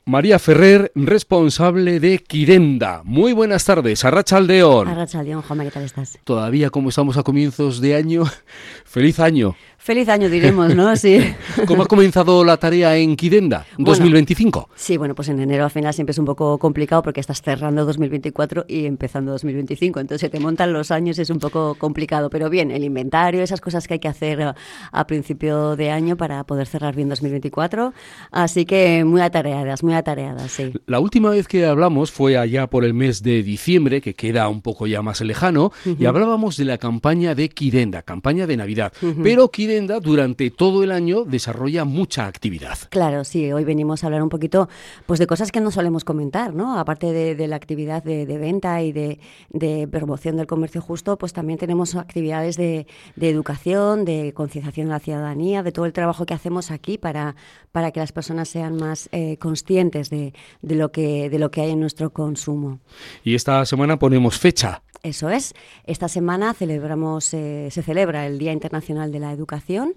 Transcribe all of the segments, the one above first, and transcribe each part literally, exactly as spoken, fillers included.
María Ferrer, responsable de Quirenda. Muy buenas tardes, Arratsaldeon. Arratsaldeon, Juanma, ¿qué tal estás? Todavía, como estamos a comienzos de año, feliz año. Feliz año, diremos, ¿no? Sí. ¿Cómo ha comenzado la tarea en Quirenda dos mil veinticinco? Bueno, sí, bueno, pues en enero al final siempre es un poco complicado porque estás cerrando dos mil veinticuatro y empezando dos mil veinticinco, entonces se te montan los años, es un poco complicado, pero bien, el inventario, esas cosas que hay que hacer a, a principio de año para poder cerrar bien dos mil veinticuatro, así que muy atareadas, muy atareadas, sí. La última vez que hablamos fue allá por el mes de diciembre, que queda un poco ya más lejano, uh-huh. y hablábamos de la campaña de Quirenda, campaña de Navidad, uh-huh. pero Quirenda durante todo el año desarrolla mucha actividad. Claro, sí, hoy venimos a hablar un poquito pues de cosas que no solemos comentar, ¿no? Aparte de, de la actividad de, de venta y de, de promoción del comercio justo, pues también tenemos actividades de, de educación, de concienciación de la ciudadanía, de todo el trabajo que hacemos aquí para, para que las personas sean más eh, conscientes de, de, lo que, de lo que hay en nuestro consumo. Y esta semana ponemos fecha. Eso es. Esta semana celebramos, eh, se celebra el Día Internacional de la Educación,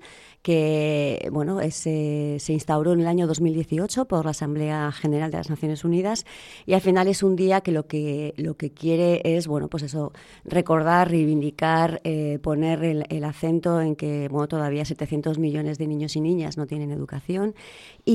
que bueno es, eh, se instauró en el año dos mil dieciocho por la Asamblea General de las Naciones Unidas, y al final es un día que lo que lo que quiere es bueno pues eso, recordar, reivindicar, eh, poner el, el acento en que bueno todavía setecientos millones de niños y niñas no tienen educación, y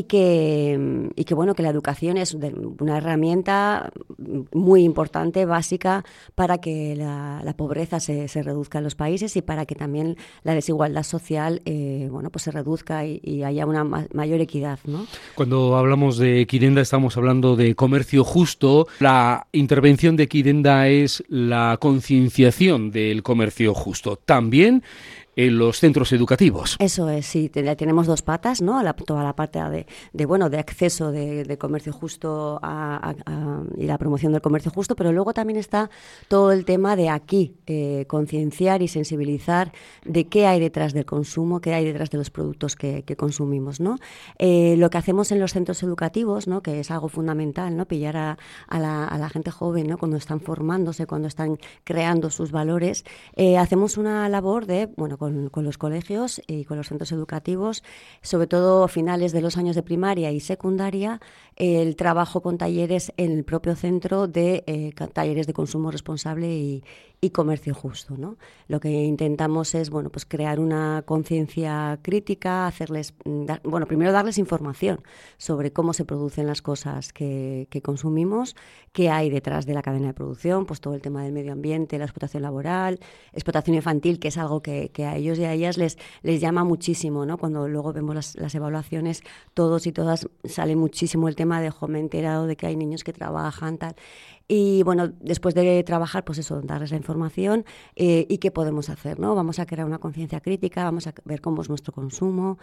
que y que bueno que la educación es una herramienta muy importante, básica, para que la, la pobreza se, se reduzca en los países y para que también la desigualdad social eh, bueno, pues se reduzca y, y haya una ma- mayor equidad, ¿no? Cuando hablamos de Quirenda estamos hablando de comercio justo. La intervención de Quirenda es la concienciación del comercio justo. También en los centros educativos. Eso es, sí, tenemos dos patas, ¿no? La, toda la parte de, de bueno de acceso de, de comercio justo a, a, a, y la promoción del comercio justo, pero luego también está todo el tema de aquí, eh, concienciar y sensibilizar de qué hay detrás del consumo, qué hay detrás de los productos que, que consumimos, ¿no? Eh, lo que hacemos en los centros educativos, ¿no? Que es algo fundamental, ¿no? Pillar a, a, la, a la gente joven, ¿no? Cuando están formándose, cuando están creando sus valores, eh, hacemos una labor de, bueno, Con, con los colegios y con los centros educativos, sobre todo a finales de los años de primaria y secundaria, el trabajo con talleres en el propio centro de eh, talleres de consumo responsable y, y comercio justo, ¿no? Lo que intentamos es, bueno, pues crear una conciencia crítica, hacerles, dar, bueno, primero darles información sobre cómo se producen las cosas que, que consumimos, qué hay detrás de la cadena de producción, pues todo el tema del medio ambiente, la explotación laboral, explotación infantil, que es algo que, que a ellos y a ellas les, les llama muchísimo, ¿no? Cuando luego vemos las, las evaluaciones, todos y todas sale muchísimo el tema de, jo, me he enterado de que hay niños que trabajan, tal. Y bueno, después de trabajar, pues eso, darles la información eh, y qué podemos hacer, ¿no? Vamos a crear una conciencia crítica, vamos a ver cómo es nuestro consumo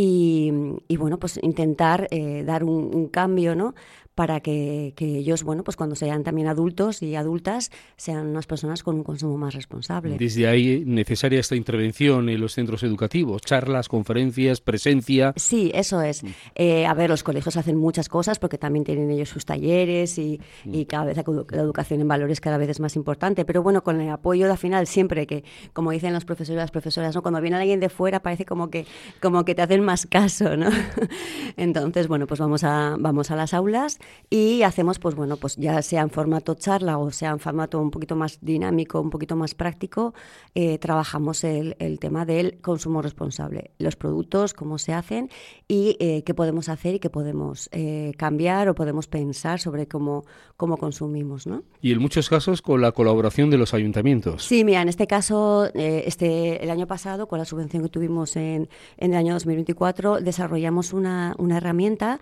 y, y bueno, pues intentar eh, dar un, un cambio, ¿no? Para que, que ellos, bueno, pues cuando sean también adultos y adultas, sean unas personas con un consumo más responsable. Desde ahí, necesaria esta intervención en los centros educativos, charlas, conferencias, presencia. Sí, eso es. Eh, a ver, los colegios hacen muchas cosas porque también tienen ellos sus talleres y, y cada vez la educación en valores cada vez es más importante, pero bueno, con el apoyo de al final siempre que, como dicen los profesores y las profesoras, ¿no? Cuando viene alguien de fuera parece como que, como que te hacen más caso, ¿no? Entonces, bueno, pues vamos a, vamos a las aulas y hacemos, pues bueno, pues ya sea en formato charla o sea en formato un poquito más dinámico, un poquito más práctico, eh, trabajamos el, el tema del consumo responsable, los productos, cómo se hacen y eh, qué podemos hacer y qué podemos eh, cambiar o podemos pensar sobre cómo, cómo consumimos, ¿no? Y en muchos casos con la colaboración de los ayuntamientos. Sí, mira, en este caso, eh, este el año pasado, con la subvención que tuvimos en, en el año dos mil veinticuatro, desarrollamos una, una herramienta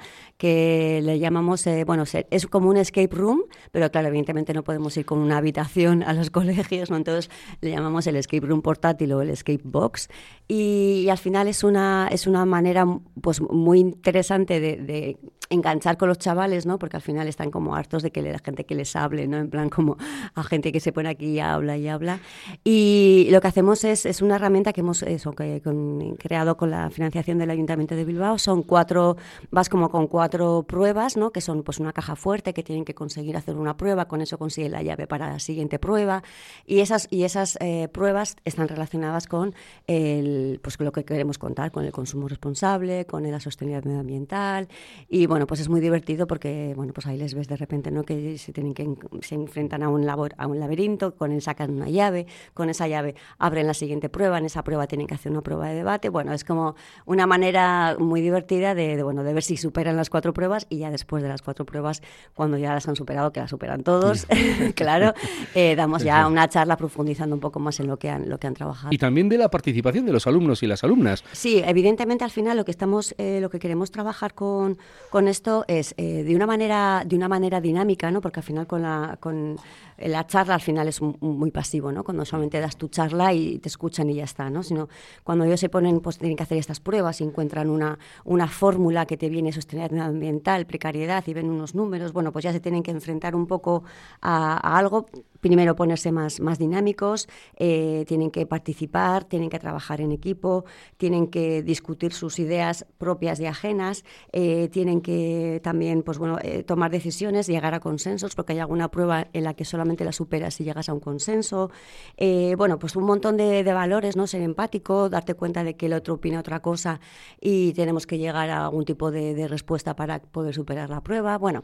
que le llamamos, eh, bueno, es como un escape room, pero claro, evidentemente no podemos ir con una habitación a los colegios, ¿no? Entonces le llamamos el escape room portátil o el escape box, y, y al final es una, es una manera pues muy interesante de, de enganchar con los chavales, ¿no? Porque al final están como hartos de que la gente que les sable, ¿no? En plan como a gente que se pone aquí y habla y habla. Y lo que hacemos es, es una herramienta que hemos eso, que, con, creado con la financiación del Ayuntamiento de Bilbao. Son cuatro, vas como con cuatro pruebas, ¿no? Que son pues una caja fuerte que tienen que conseguir hacer una prueba, con eso consiguen la llave para la siguiente prueba. Y esas, y esas eh, pruebas están relacionadas con el, pues, lo que queremos contar, con el consumo responsable, con la sostenibilidad medioambiental. Y bueno, pues es muy divertido porque bueno, pues ahí les ves de repente, ¿no? Que se tienen que se enfrentan a un labor, a un laberinto, con él sacan una llave, con esa llave abren la siguiente prueba, en esa prueba tienen que hacer una prueba de debate. Bueno, es como una manera muy divertida de, de bueno, de ver si superan las cuatro pruebas y ya después de las cuatro pruebas, cuando ya las han superado, que las superan todos, claro, eh, damos ya una charla profundizando un poco más en lo que han, lo que han trabajado. Y también de la participación de los alumnos y las alumnas. Sí, evidentemente al final lo que estamos, eh, lo que queremos trabajar con, con esto es eh, de una manera, de una manera dinámica, ¿no? Porque al final con la, con la charla al final es muy pasivo, ¿no? Cuando solamente das tu charla y te escuchan y ya está, ¿no? Sino cuando ellos se ponen, pues tienen que hacer estas pruebas y encuentran una, una fórmula que te viene sostenibilidad ambiental, precariedad y ven unos números, bueno, pues ya se tienen que enfrentar un poco a, a algo. Primero ponerse más, más dinámicos, eh, tienen que participar, tienen que trabajar en equipo, tienen que discutir sus ideas propias y ajenas, eh, tienen que también pues, bueno, eh, tomar decisiones, llegar a consensos, porque hay alguna prueba en la que solamente la superas si llegas a un consenso. Eh, bueno, pues un montón de, de valores, ¿no? Ser empático, darte cuenta de que el otro opina otra cosa y tenemos que llegar a algún tipo de, de respuesta para poder superar la prueba. Bueno,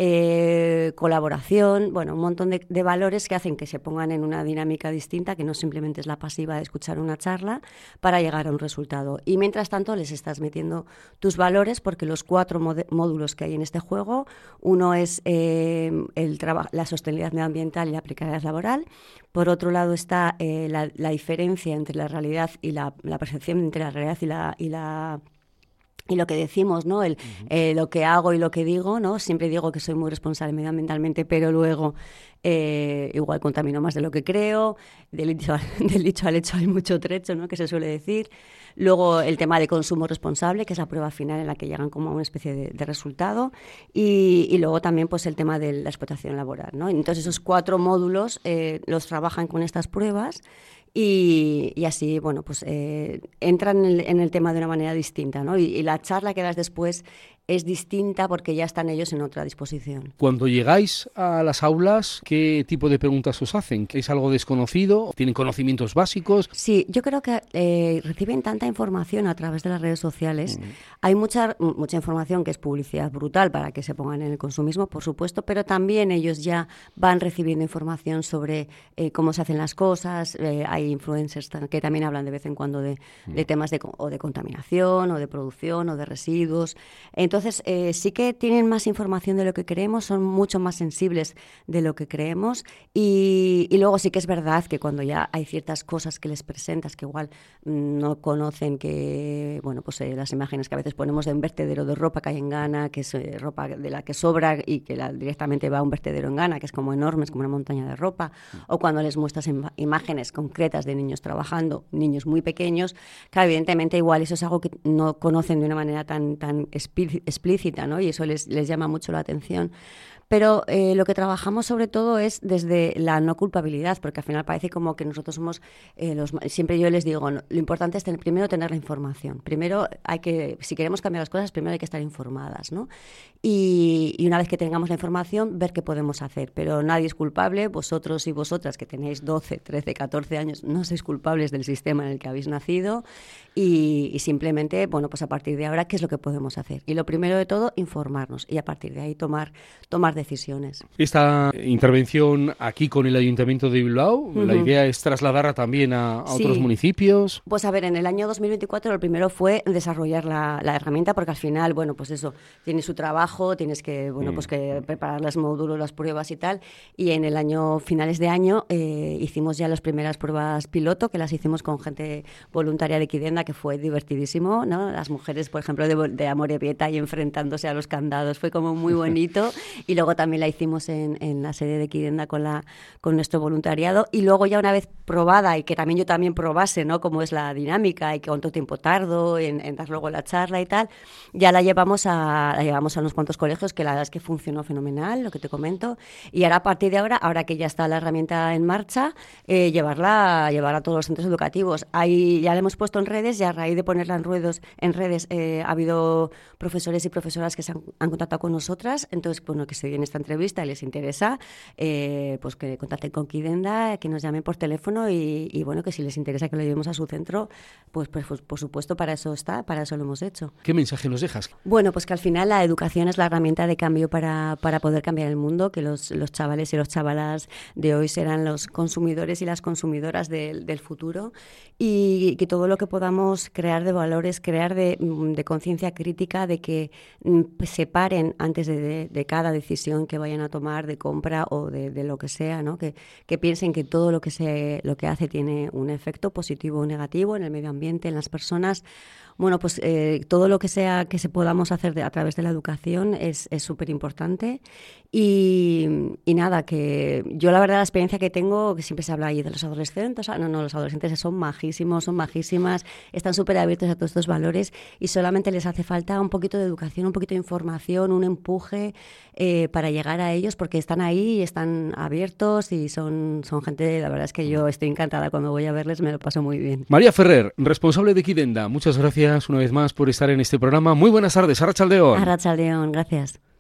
eh, colaboración, bueno, un montón de, de valores que hacen que se pongan en una dinámica distinta, que no simplemente es la pasiva de escuchar una charla para llegar a un resultado. Y mientras tanto les estás metiendo tus valores, porque los cuatro mod- módulos que hay en este juego, uno es eh, el traba- la sostenibilidad medioambiental y la precariedad laboral. Por otro lado está eh, la, la diferencia entre la realidad y la, la percepción entre la realidad y la... Y la Y lo que decimos, ¿no? El, uh-huh. eh, lo que hago y lo que digo, ¿no? Siempre digo que soy muy responsable medioambientalmente, pero luego eh, igual contamino más de lo que creo. Del dicho, del dicho al hecho hay mucho trecho, ¿no? Que se suele decir. Luego el tema de consumo responsable, que es la prueba final en la que llegan como a una especie de, de resultado. Y, y luego también pues el tema de la explotación laboral, ¿no? Entonces esos cuatro módulos eh, los trabajan con estas pruebas. Y, y así, bueno, pues eh, entran en el, en el tema de una manera distinta, ¿no? Y, y la charla que das después es distinta porque ya están ellos en otra disposición. Cuando llegáis a las aulas, ¿qué tipo de preguntas os hacen? ¿Es algo desconocido? ¿Tienen conocimientos básicos? Sí, yo creo que eh, reciben tanta información a través de las redes sociales. Mm. Hay mucha, mucha información que es publicidad brutal para que se pongan en el consumismo, por supuesto, pero también ellos ya van recibiendo información sobre eh, cómo se hacen las cosas. Eh, hay influencers que también hablan de vez en cuando de, mm. de temas de, o de contaminación, o de producción, o de residuos. Entonces, Entonces, eh, sí que tienen más información de lo que creemos, son mucho más sensibles de lo que creemos y, y luego sí que es verdad que cuando ya hay ciertas cosas que les presentas que igual no conocen, que, bueno, pues eh, las imágenes que a veces ponemos de un vertedero de ropa que hay en Ghana, que es eh, ropa de la que sobra y que la, directamente va a un vertedero en Ghana, que es como enorme, es como una montaña de ropa, o cuando les muestras im- imágenes concretas de niños trabajando, niños muy pequeños, claro, evidentemente igual eso es algo que no conocen de una manera tan, tan espí- explícita, ¿no? Y eso les, les llama mucho la atención. Pero eh, lo que trabajamos sobre todo es desde la no culpabilidad, porque al final parece como que nosotros somos eh, los... Siempre yo les digo, no, lo importante es tener, primero tener la información. Primero hay que, si queremos cambiar las cosas, primero hay que estar informadas, ¿no? Y, y una vez que tengamos la información, ver qué podemos hacer. Pero nadie es culpable, vosotros y vosotras que tenéis doce, trece, catorce años, no sois culpables del sistema en el que habéis nacido y, y simplemente, bueno, pues a partir de ahora, ¿qué es lo que podemos hacer? Y lo primero de todo, informarnos y a partir de ahí tomar, tomar decisiones. Esta intervención aquí con el Ayuntamiento de Bilbao, uh-huh. la idea es trasladarla también a, a sí. otros municipios. Pues a ver, en el año dos mil veinticuatro lo primero fue desarrollar la, la herramienta, porque al final, bueno, pues eso, tiene su trabajo, tienes que, bueno, uh-huh. pues que preparar los módulos, las pruebas y tal, y en el año, finales de año, eh, hicimos ya las primeras pruebas piloto, que las hicimos con gente voluntaria de Kidenda, que fue divertidísimo, ¿no? Las mujeres, por ejemplo, de, de Amorebieta y enfrentándose a los candados, fue como muy bonito, y luego también la hicimos en, en la sede de Kidenda con, la, con nuestro voluntariado, y luego ya una vez probada, y que también yo también probase, ¿no? Cómo es la dinámica y cuánto tiempo tardo en, en dar luego la charla y tal, ya la llevamos a, la llevamos a unos cuantos colegios que la verdad es que funcionó fenomenal, lo que te comento. Y ahora, a partir de ahora, ahora que ya está la herramienta en marcha, eh, llevarla, llevarla a todos los centros educativos. Ahí ya la hemos puesto en redes y a raíz de ponerla en, ruedos, en redes eh, ha habido profesores y profesoras que se han, han contactado con nosotras. Entonces, bueno, que se den esta entrevista y les interesa, eh, pues que contacten con Kidenda, que nos llamen por teléfono y, y bueno, que si les interesa que lo llevemos a su centro, pues, pues, pues por supuesto para eso está, para eso lo hemos hecho. ¿Qué mensaje nos dejas? Bueno, pues que al final la educación es la herramienta de cambio para, para poder cambiar el mundo, que los, los chavales y los chavalas de hoy serán los consumidores y las consumidoras de, del futuro, y que todo lo que podamos crear de valores, crear de, de conciencia crítica, de que se paren antes de, de, de cada decisión que vayan a tomar de compra o de, de lo que sea, ¿no? Que, que piensen que todo lo que, se, lo que hace tiene un efecto positivo o negativo en el medio ambiente, en las personas. Bueno, pues eh, todo lo que sea que se podamos hacer de, a través de la educación es súper importante. Y, y nada, que yo la verdad la experiencia que tengo, que siempre se habla ahí de los adolescentes, no, no, los adolescentes son majísimos, son majísimas, están súper abiertos a todos estos valores y solamente les hace falta un poquito de educación, un poquito de información, un empuje eh, para llegar a ellos, porque están ahí, están abiertos y son, son gente, la verdad es que yo estoy encantada cuando voy a verles, me lo paso muy bien. María Ferrer, responsable de Kidenda, muchas gracias una vez más por estar en este programa. Muy buenas tardes, Arratsaldeon. Arratsaldeon, gracias.